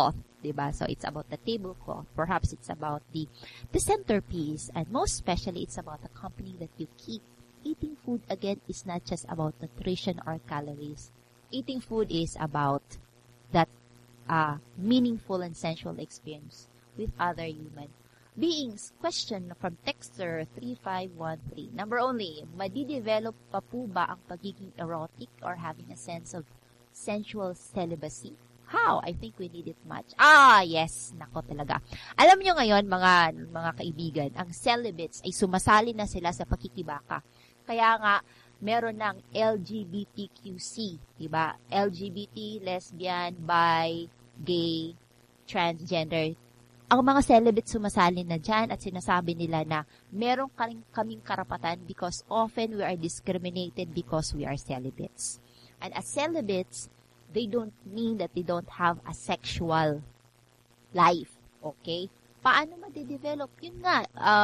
diba? So, it's about the tablecloth. Perhaps it's about the centerpiece. And most especially, it's about the company that you keep. Eating food, again, is not just about nutrition or calories. Eating food is about that meaningful and sensual experience with other human beings. Question from Texter 3513. Number only, madidevelop pa po ba ang pagiging erotic or having a sense of sensual celibacy? How? I think we need it much. Yes. Nako talaga. Alam nyo ngayon, mga kaibigan, ang celibates ay sumasali na sila sa pakikibaka. Kaya nga, meron ng LGBTQC, diba? LGBT, lesbian, bi, gay, transgender. Ang mga celibates sumasali na dyan at sinasabi nila na meron kaming karapatan because often we are discriminated because we are celibates. And as celibates, they don't mean that they don't have a sexual life. Okay? Paano ma-develop? Yun nga,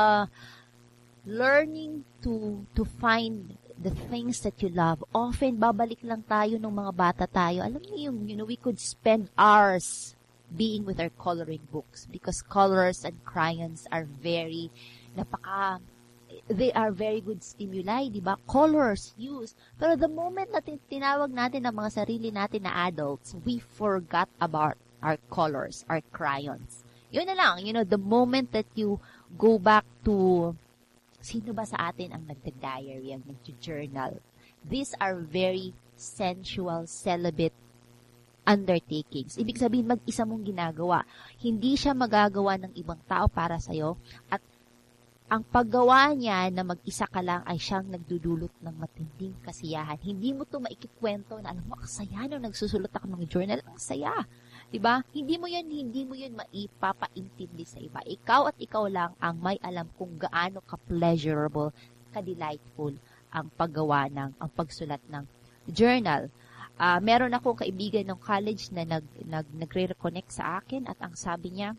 learning to find the things that you love. Often, babalik lang tayo nung mga bata tayo. Alam niyo yung, we could spend hours being with our coloring books because colors and crayons are they are very good stimuli, di ba? Colors, use. Pero the moment na tinawag natin ang mga sarili natin na adults, we forgot about our colors, our crayons. Yun na lang, the moment that you go back to, sino ba sa atin ang nagda-diary, ang nag-journal? These are very sensual, celibate undertakings. Ibig sabihin, mag-isa mong ginagawa. Hindi siya magagawa ng ibang tao para sa'yo. At ang paggawa niya na mag-isa ka lang ay siyang nagdudulot ng matinding kasiyahan. Hindi mo to maikikwento na, alam mo, ang saya nung nagsusulat ako ng journal. Ang saya. Diba? Hindi mo yun maipapaintindi sa iba. Ikaw at ikaw lang ang may alam kung gaano ka-pleasurable, ka-delightful ang paggawa ang pagsulat ng journal. Meron akong kaibigan ng college na nagre-reconnect sa akin at ang sabi niya,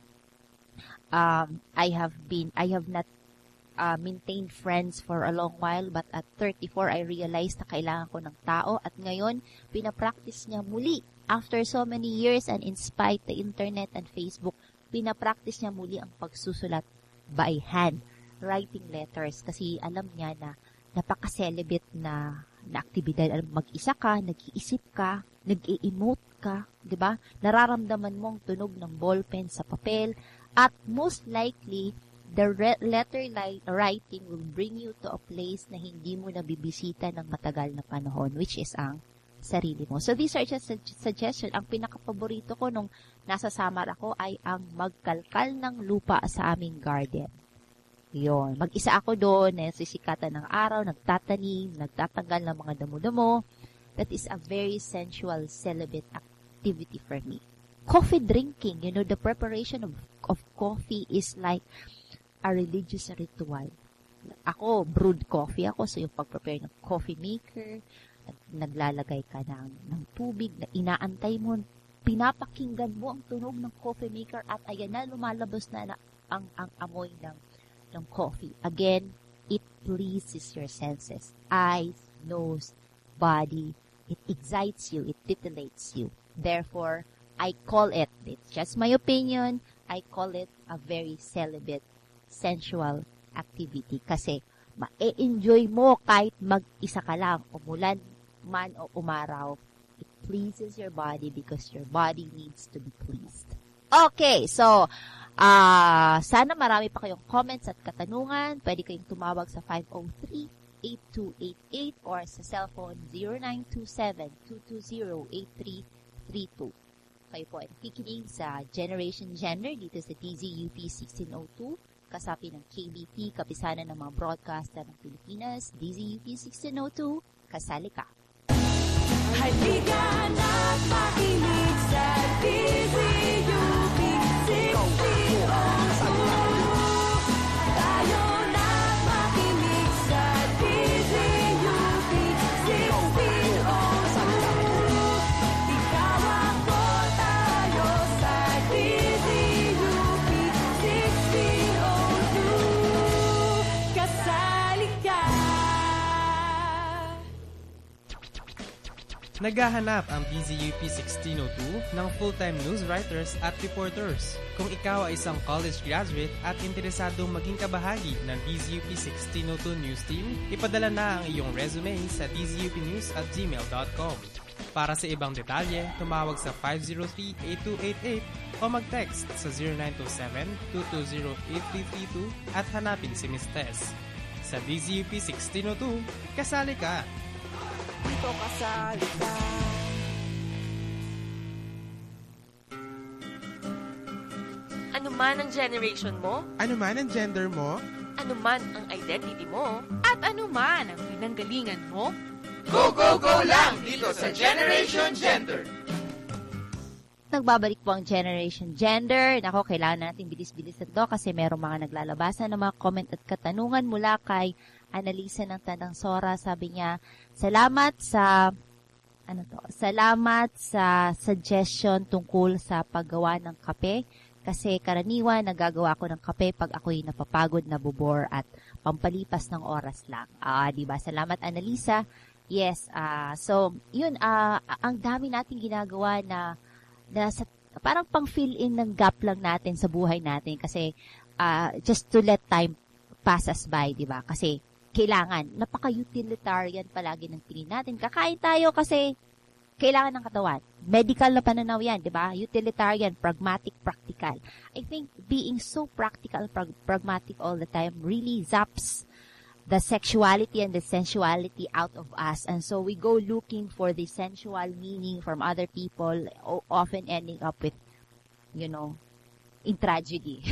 I have not maintained friends for a long while but at 34 I realized na kailangan ko ng tao at ngayon pinapractice niya muli after so many years and in spite the internet and Facebook, pinapractice niya muli ang pagsusulat by hand, writing letters kasi alam niya na napaka-celibate na aktibidad. Mag-isa ka, nag-iisip ka, nag-i-emote ka, di ba? Nararamdaman mo ang tunog ng ballpen sa papel at most likely, the letter writing will bring you to a place na hindi mo nabibisita ng matagal na panahon, which is ang sarili mo. So, these are just suggestions. Ang pinaka-paborito ko nung nasa Samar ako ay ang magkalkal ng lupa sa aming garden. Yun. Mag-isa ako doon, nasisikatan ng araw, nagtatanim, nagtatanggal ng mga damo-damo. That is a very sensual, celibate activity for me. Coffee drinking, the preparation of coffee is like a religious ritual. Ako, brewed coffee ako, so yung pag-prepare ng coffee maker, naglalagay ka ng tubig, na inaantay mo, pinapakinggan mo ang tunog ng coffee maker at ayan na, lumalabas na ang amoy ng coffee. Again, it pleases your senses. Eyes, nose, body. It excites you. It titillates you. Therefore, I call it's just my opinion, I call it a very celibate, sensual activity. Kasi, ma-enjoy mo kahit mag-isa ka lang, umulan man o umaraw. It pleases your body because your body needs to be pleased. Okay, so, sana marami pa kayong comments at katanungan. Pwede kayong tumawag sa 503-8288 or sa cellphone 0927-220-8332. Kayo po ay nakikinig sa Generation Gender dito sa DZUP 1602, kasapi ng KBP, kapisanan ng mga broadcaster ng Pilipinas, DZUP 1602, kasali ka. Halika na't makinig sa DZUP 1602. Tayo na't makinig sa DZUP 1602. Ikaw ako, tayo sa DZUP 1602. Kasali ka. Naghahanap ang DZUP 1602 ng full-time news writers at reporters. Kung ikaw ay isang college graduate at interesadong maging kabahagi ng DZUP 1602 news team, ipadala na ang iyong resume sa dzupnews@gmail.com. Para sa ibang detalye, tumawag sa 503-8288 o mag-text sa 0927-220-8332 at hanapin si Ms. Tess. Sa DZUP 1602, kasali ka! Dito kasali ka. Ano man ang generation mo, Ano man ang gender mo, ano man ang identity mo, At ano man ang pinanggalingan mo, Go, go, go lang dito sa Generation Gender. Nagbabalik po ang Generation Gender. Nako, kailangan natin bilis-bilis na to kasi merong mga naglalabasan ng mga comment at katanungan mula kay Analisa ng Tandang Sora. Sabi niya, salamat sa suggestion tungkol sa paggawa ng kape kasi karaniwan nagagawa ko ng kape pag ako'y napapagod, nabubor at pampalipas ng oras lang. Diba? Salamat, Analisa. Yes, so yun, ang dami nating ginagawa na parang pang-fill in ng gap lang natin sa buhay natin kasi just to let time pass us by, di ba? Kasi kailangan, napaka-utilitarian palagi ng tingin natin. Kakain tayo kasi kailangan ng katawan. Medical na pananaw yan, di ba? Utilitarian, pragmatic, practical. I think being so practical, pragmatic all the time really zaps the sexuality and the sensuality out of us. And so we go looking for the sensual meaning from other people, often ending up with, in tragedy.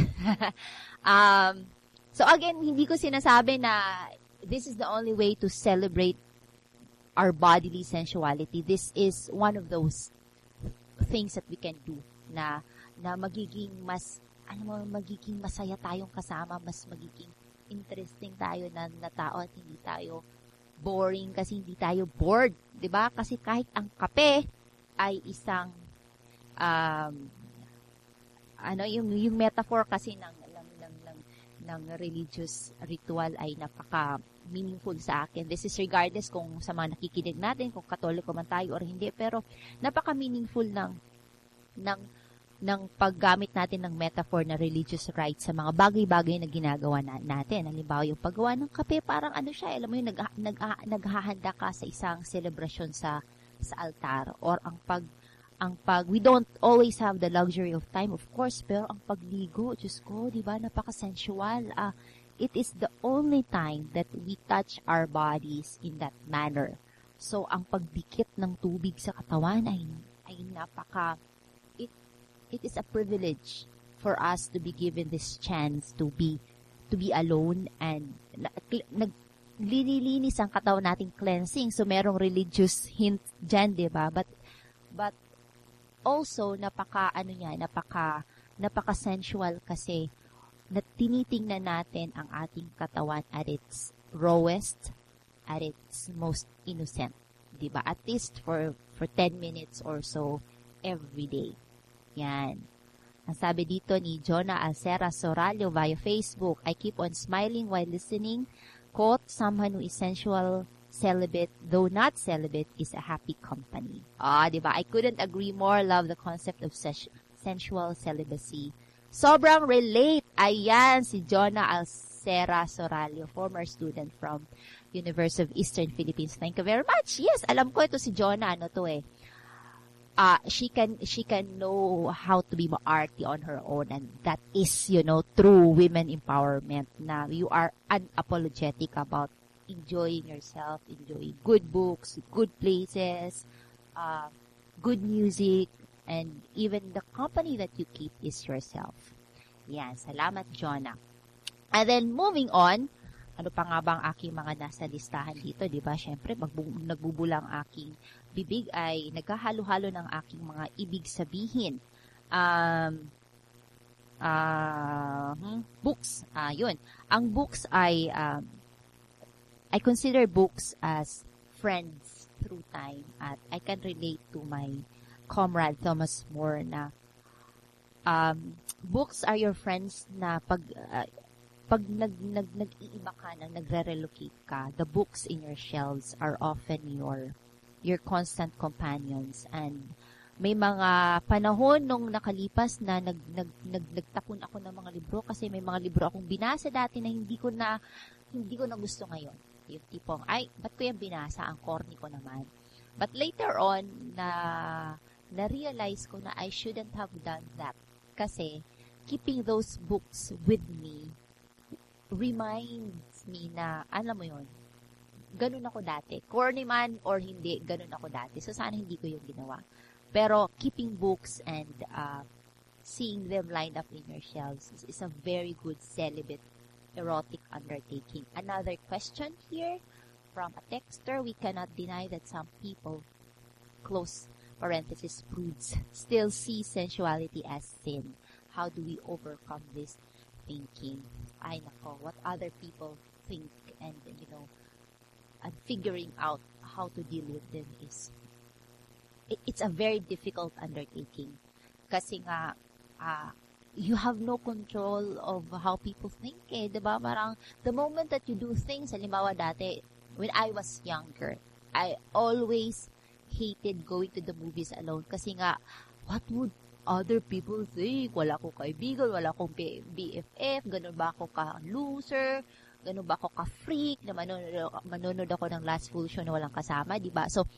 So again, hindi ko sinasabi na this is the only way to celebrate our bodily sensuality. This is one of those things that we can do na magiging magiging masaya tayong kasama, mas magiging interesting tayo na tao at hindi tayo boring kasi hindi tayo bored, 'di ba? Kasi kahit ang kape ay isang yung metaphor kasi ng religious ritual ay napaka meaningful sa akin. This is regardless kung sa mga nakikinig natin, kung Katoliko man tayo or hindi, pero napaka meaningful ng paggamit natin ng metaphor na religious rites sa mga bagay-bagay na ginagawa natin. Halimbawa, yung paggawa ng kape, parang siya, alam mo yung naghahanda ka sa isang celebration sa altar. Or we don't always have the luxury of time, of course, pero ang pagligo, Diyos ko, di ba, napaka-sensual. It is the only time that we touch our bodies in that manner. So, ang pagdikit ng tubig sa katawan ay it is a privilege for us to be given this chance to be alone and naglilinis ang katawan nating cleansing. So merong religious hint diyan, 'di ba? But also napaka sensual kasi na tinitingnan natin ang ating katawan at its rawest, at its most innocent, 'di ba? At least for 10 minutes or so every day. Yan. Ang sabi dito ni Jonah Alcera Soralio via Facebook, I keep on smiling while listening. Quote, someone who is sensual, celibate, though not celibate, is a happy company. Diba? I couldn't agree more. Love the concept of sensual celibacy. Sobrang relate. Ayan, si Jonah Alcera Soralio, former student from University of Eastern Philippines. Thank you very much. Yes, alam ko ito si Jonah, she can know how to be arty on her own, and that is, true women empowerment, na you are unapologetic about enjoying yourself, enjoying good books, good places, good music, and even the company that you keep is yourself. Yan, salamat, Jonah. And then, moving on, ano pa nga ba ang aking mga nasa listahan dito, di ba? Siyempre, nagbubulang aking bibig ay nagkahalo-halo ng aking mga ibig sabihin. Books. Yun. Ang books ay, I consider books as friends through time. At I can relate to my comrade Thomas More na books are your friends na pag nag-iiba ka na, nagre-relocate ka, the books in your shelves are often your your constant companions. And may mga panahon nung nakalipas na nagtapon ako ng mga libro kasi may mga libro akong binasa dati na hindi ko na gusto ngayon. Yung tipong, ba't ko yung binasa? Ang corny ko naman. But later on, na-realize ko na I shouldn't have done that. Kasi, keeping those books with me reminds me na, alam mo yun, ganun ako dati. Corny man or hindi, ganun ako dati. So, sana hindi ko yung ginawa. Pero, keeping books and seeing them lined up in your shelves is a very good celibate erotic undertaking. Another question here from a texter. We cannot deny that some people, close parenthesis, prudes, still see sensuality as sin. How do we overcome this thinking? Ay nako, what other people think and and figuring out how to deal with them is it's a very difficult undertaking kasi nga you have no control of how people think diba? Parang the moment that you do things, halimbawa dati when I was younger, I always hated going to the movies alone kasi nga what would other people think? Wala akong kaibigan, wala akong BFF, ganun ba ako ka-loser, ganun ba ako ka-freak, na manonood ako ng last full show na walang kasama, diba? So,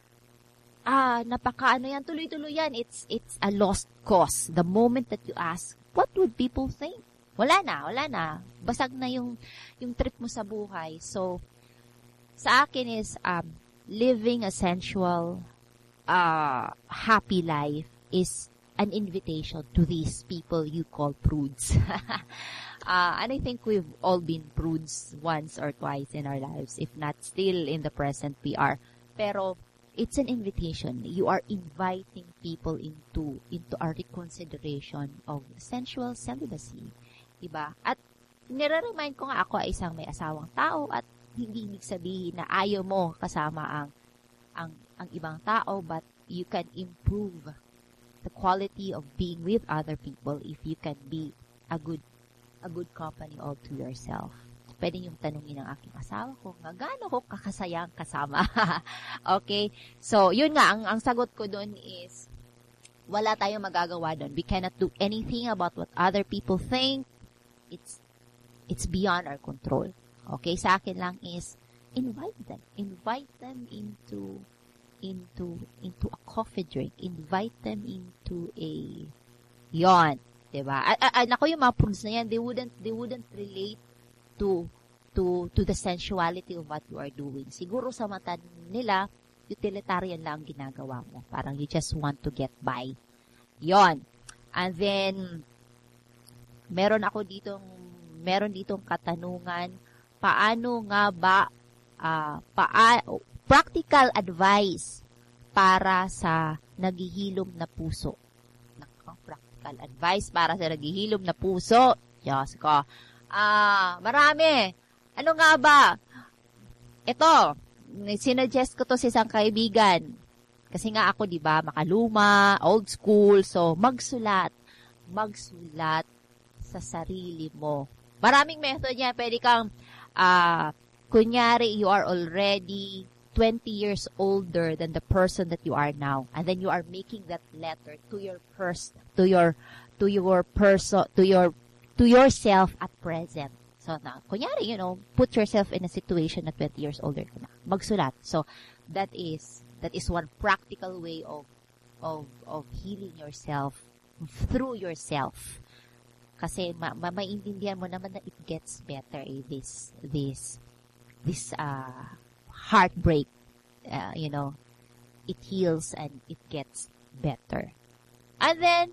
yan, tuloy-tuloy yan. It's a lost cause. The moment that you ask, what would people think? Wala na. Basag na yung trip mo sa buhay. So, sa akin is, living a sensual, happy life is an invitation to these people you call prudes. And I think we've all been prudes once or twice in our lives. If not still in the present, we are. Pero, it's an invitation. You are inviting people into a reconsideration of sensual celibacy. Diba? At nire-remind ko nga ako ay isang may asawang tao at hindi ibig sabihin na ayaw mo kasama ang ibang tao, but you can improve the quality of being with other people if you can be a good company all to yourself. Pwede yung tanungin ng aking asawa ko, gaano ko kakasayang kasama. Okay? So, yun nga, ang sagot ko dun is, wala tayong magagawa dun. We cannot do anything about what other people think. It's beyond our control. Okay? Sa akin lang is, invite them. Invite them into a coffee drink. Invite them into yon. Diba? Ako yung mga prudes na yan, they wouldn't relate to the sensuality of what you are doing. Siguro sa mata nila, utilitarian lang ang ginagawa mo. Parang you just want to get by. Yon. And then, meron ditong katanungan, paano nga ba, practical advice para sa naghihilom na puso. Practical advice para sa naghihilom na puso. Diyos ko. Marami. Ano nga ba? Ito, sinuggest ko to sa isang kaibigan. Kasi nga ako, di ba, makaluma, old school, so magsulat sa sarili mo. Maraming method yan. Pwede kang, kunyari, you are already 20 years older than the person that you are now. And then you are making that letter to yourself at present. So, kunyari, put yourself in a situation na 20 years older ka na. Magsulat. So, that is one practical way of healing yourself through yourself. Kasi, maintindihan mo naman na it gets better, this heartbreak, it heals and it gets better. And then,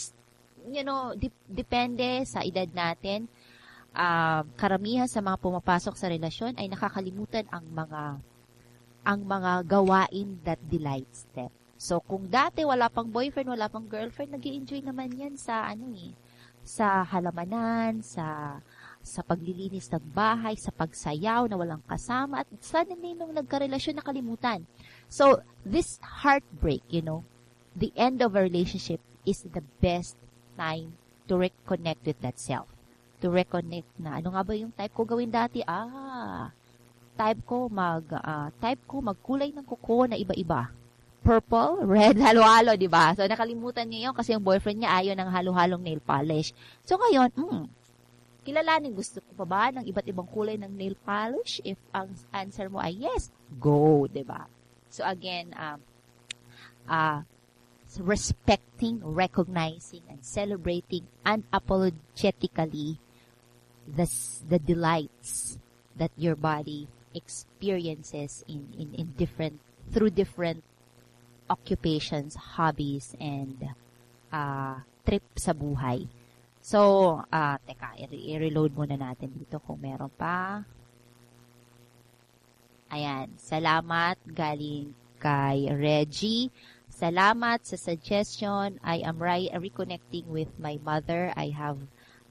depende sa edad natin, karamihan sa mga pumapasok sa relasyon ay nakakalimutan ang mga gawain that delights them. So, kung dati wala pang boyfriend, wala pang girlfriend, nag-i-enjoy naman yan sa sa halamanan, sa paglilinis ng bahay, sa pagsayaw na walang kasama, at suddenly nung nagkarelasyon nakalimutan. So, this heartbreak, the end of a relationship is the best time to reconnect with that self. To reconnect na, ano nga ba yung type ko gawin dati? type ko magkulay ng kuko na iba-iba. Purple, red, halo-halo, di ba? So, nakalimutan niya yun kasi yung boyfriend niya ayaw ng halo-halong nail polish. So, ngayon, kilalanin, gusto ko pa ba ng iba't ibang kulay ng nail polish? If ang answer mo ay yes, go, di ba? So, again, respecting, recognizing, and celebrating unapologetically the delights that your body experiences through different occupations, hobbies, and trip sa buhay. So, teka, i-reload muna natin dito kung meron pa. Ayan, salamat galing kay Reggie. Salamat sa suggestion. I am reconnecting with my mother. I have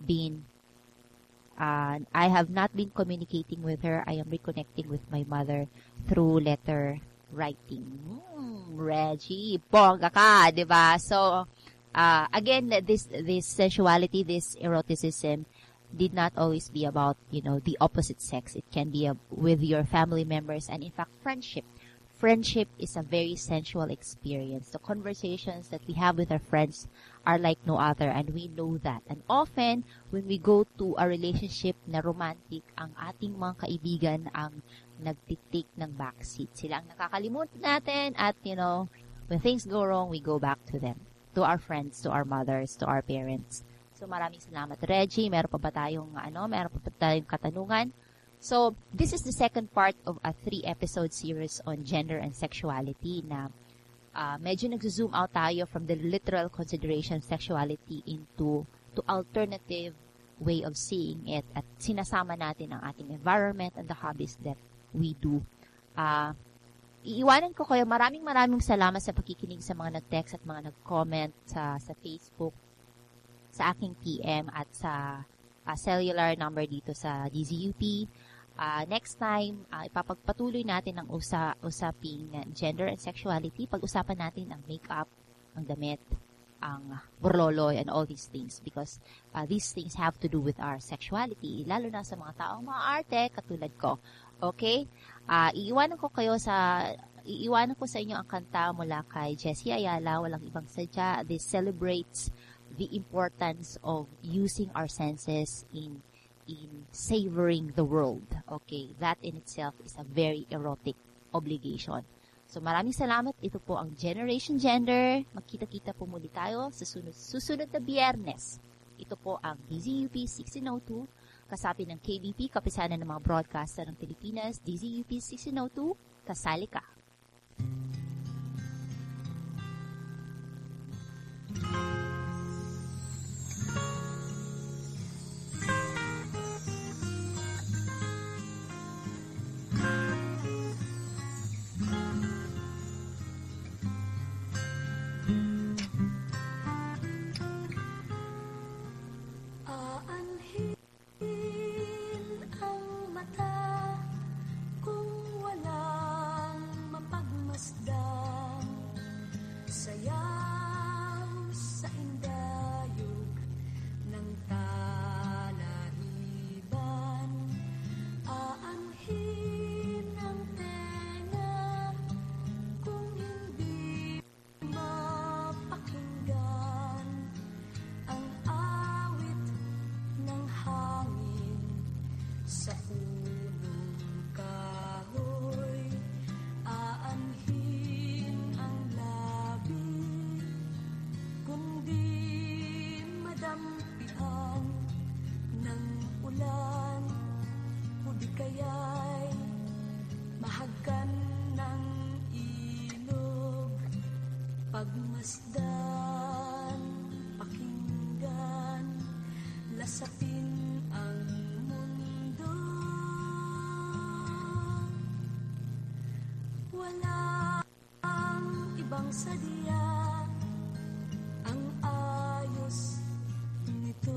not been communicating with her. I am reconnecting with my mother through letter writing. Reggie, bongga ka, di ba? So, again, this sensuality, this eroticism did not always be about, the opposite sex. It can be with your family members and, in fact, friendship. Friendship is a very sensual experience. The conversations that we have with our friends are like no other, and we know that. And often, when we go to a relationship na romantic, ang ating mga kaibigan ang nagtitake ng backseat. Sila ang nakakalimutan natin at, when things go wrong, we go back to them. To our friends, to our mothers, to our parents. So, maraming salamat, Reggie. Meron pa ba tayong katanungan? So, this is the second part of a 3-episode series on gender and sexuality na medyo nag-zoom out tayo from the literal consideration of sexuality into alternative way of seeing it at sinasama natin ang ating environment and the hobbies that we do. Iiwanan ko kayo, maraming salamat sa pakikinig sa mga nag-text at mga nag-comment sa Facebook, sa aking PM at sa cellular number dito sa DZUP. Next time, ipapagpatuloy natin ang usaping gender and sexuality. Pag-usapan natin ang makeup, ang damit, ang burloloy, and all these things because these things have to do with our sexuality, lalo na sa mga taong mga arte katulad ko. Okay? Iiwanan ko sa inyo ang kanta mula kay Jessie Ayala, Walang Ibang Sadya. This celebrates the importance of using our senses in savoring the world. Okay, that in itself is a very erotic obligation. So maraming salamat. Ito po ang Generation Gender. Magkita-kita po muli tayo sa susunod na Biyernes. Ito po ang DZUP 1602, kasapi ng KBP, Kapisanan ng mga Broadcaster ng Pilipinas. DZUP 1602, kasali ka. Pagmasdan, pakinggan, lasapin ang mundo. Walang ibang sadya ang ayos nito.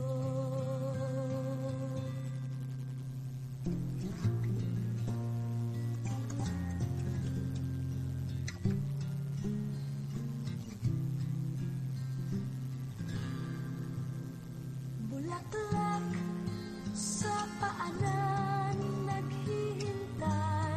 Bulaklak sa paanan naghihintay.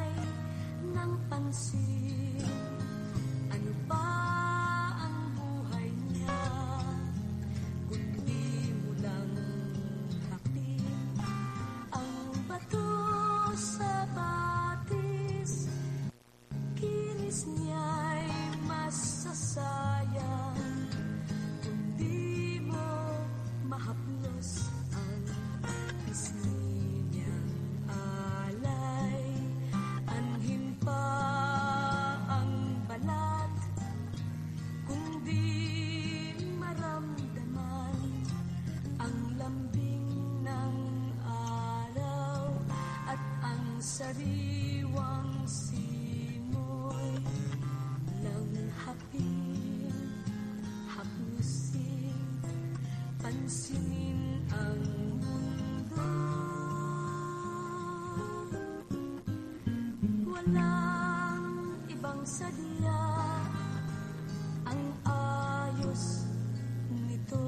sariwang simoy ng hapin, hapusin, pansinin ang mundo. Walang ibang sadya ang ayos nito.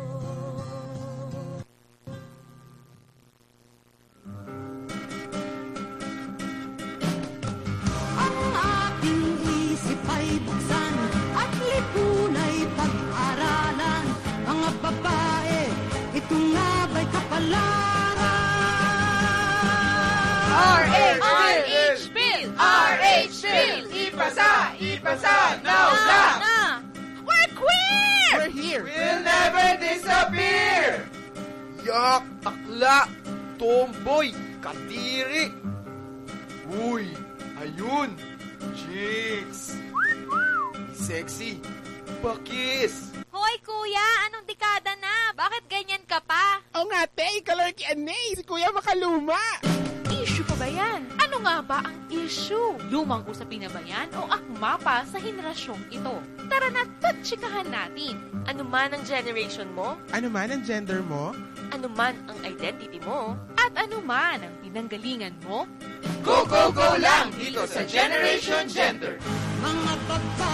Ang ating isip ay buksan at lipunay pag-aralan. Mga babae, ito nga ba'y kapalaran? RH Bill! RH Bill! Ipasa! Ipasa! Now lang! We're queer! We're here! We'll never disappear! Yak! Akla! Tomboy! Katiri! Uy! Ayun! Chicks! Sexy! Bakis! Hoy, kuya, anong dekada na? Bakit ganyan ka pa? O nga, te, ikalarki anay, si Kuya Makaluma! Issue pa ba yan? Ano nga ba ang issue? Lumang usapin na ba yan o akma pa sa henerasyong ito? Tara na, tatsikahan natin. Ano man ang generation mo? Ano man ang gender mo? Ano man ang identity mo? At ano man ang pinanggalingan mo? Go, go, go lang dito sa Generation Gender! Mga babae